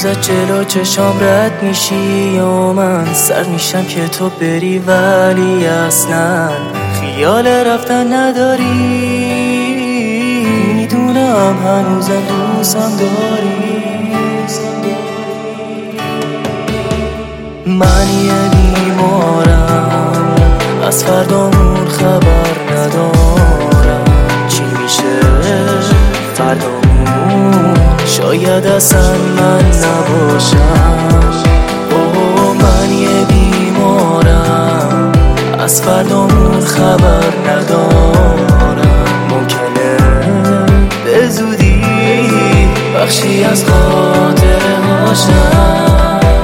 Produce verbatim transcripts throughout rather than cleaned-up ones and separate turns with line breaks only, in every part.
از جلو چشام رد میشی یا من سر میشم که تو بری، ولی اصلا خیال رفتن نداری. میدونم هنوزم دوستم داری. من یه بیمارم، از فردامون خبر ندارم. چی میشه فردامون؟ شاید اصلا من نباشم. اوه من یه بیمارم، از فردامون خبر ندارم. ممکنه به زودی بخشی از خاطره هاشم.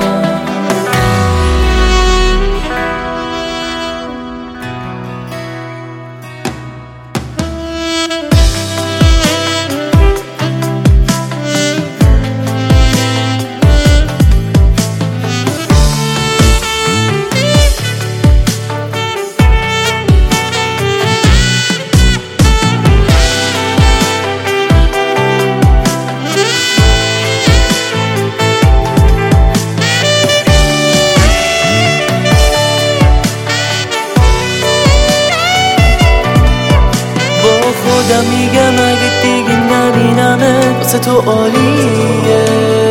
خودم میگم اگه دیگه نبینمه واسه تو عالیه.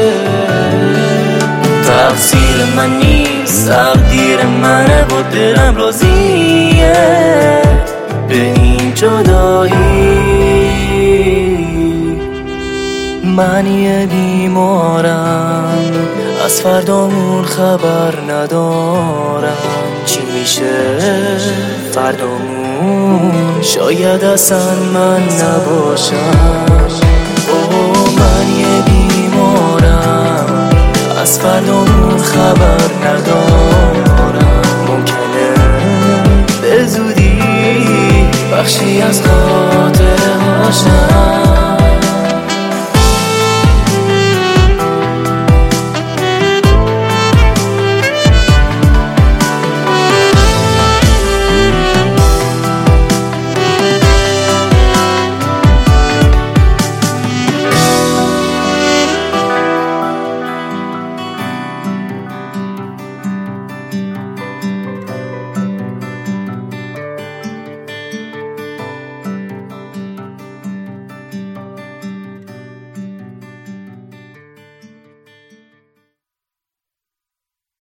تقصیر من نیست، تقدیر منه و دلم راضیه به این جدایی. من یه بیمارم، از فردامون خبر ندارم. چی میشه فردامون؟ شاید اصلا من نباشم. اوه من یه بیمارم، از فردامون خبر ندارم. ممکنه به زودی بخشی از خاطره هاشم.